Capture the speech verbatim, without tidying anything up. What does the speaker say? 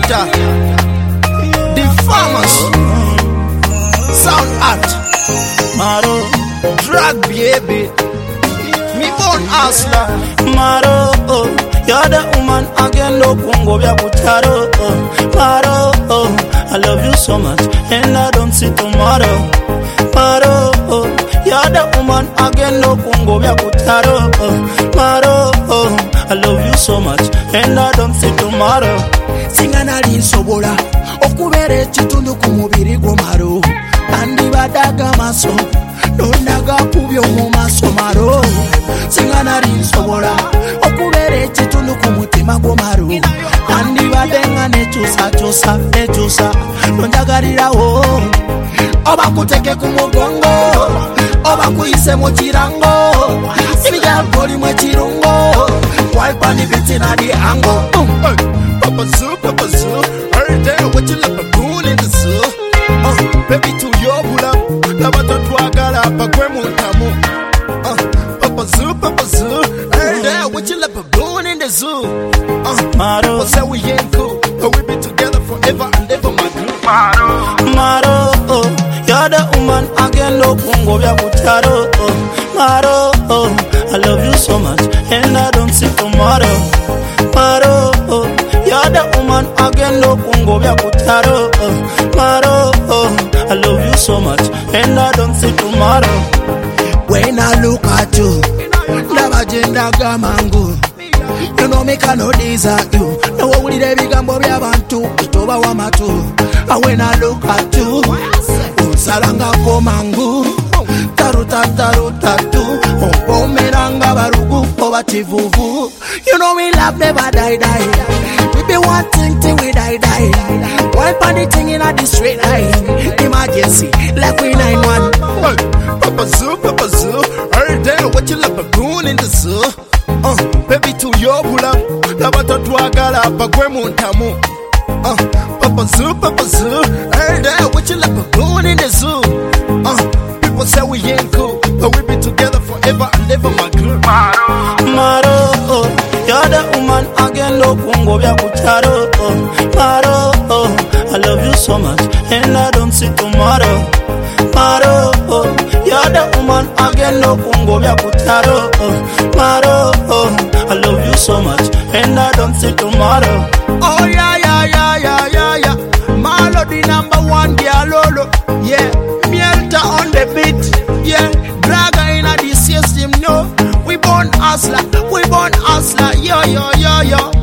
Theater, The Farmers, Sound Art, Maro, Drag Baby, Me Born Hustler. Maro, oh, you're the woman again, no kungo vya kutaro. Oh, Maro, oh, I love you so much, and I don't see tomorrow. Maro, oh, you're the woman again, no kungo vya kutaro. Oh, Maro, oh, I love you so much, and I don't see tomorrow. Singa nali nsobola okubeera ekitundu ku mubiri gwo Maro, andibadaga maaso nondaga kubyo mu maaso Maro. Singa nali nsobola okubeera ekitundu ku mutima gwo Maro, andibadde nga nekyusakyusa nekyusa nonjagalirawo. Oba kuteke ku mugongo oba kuyise mu kirango, ibigambo limu ekirungo waipani bitina di ango. Papa Zoo, Papa Zoo, every day what you like a goon in the zoo. Uh, baby to your bula, lava to twagala pa kwe mutamu. Uh, Papa Zoo, Papa Zoo, every day what you like a goon in the zoo. Uh, Maro, say we ain't cool, but we be together forever and ever, my girl. Maro, Maro, oh, you're the woman again, no kungo vya kutaro. Oh, Maro, oh, I love you so much, and I don't see tomorrow. Maro, oh, you're the woman again, no kungo vya kutaro. Oh, Maro, oh, I love you so much, and I don't see tomorrow. When I look at you, never gender gamangu. You know me cannot desert you. No one will ever gamble be abantu. It over wamatu. And when I look at you, salanga komangu. Taruta taruta tu. Ompo meranga barugu ovativuvu. You know me love never die die. We be one thing till we die die. One funny thing in a street eye. Emergency like we nine one. Papa Zoo, Papa Zoo, every day what you like a goon in the zoo. Uh, baby to your bula, lava to twagala pa kwe mutamu. Uh, Papa Zoo, Papa Zoo, every day what you like a goon in the zoo. Uh, people say we ain't cool, but we be together forever and ever, my girl. Maro, oh, you're the woman again, no kungo vya kutaro. Oh, Maro, oh, I love you so much, and I don't see tomorrow. Maro, oh, you're the woman again, no kungo vya kutaro. Oh, Maro, oh, I love you so much, and I don't see tomorrow. Oh yeah, yeah, yeah, yeah, yeah, yeah. Malo the number one, yeah, Lolo. Yeah, Mielta on the beat. Yeah, Draga in a the system, no. We born hustler, we born hustler. Yo, yo, yo, yo.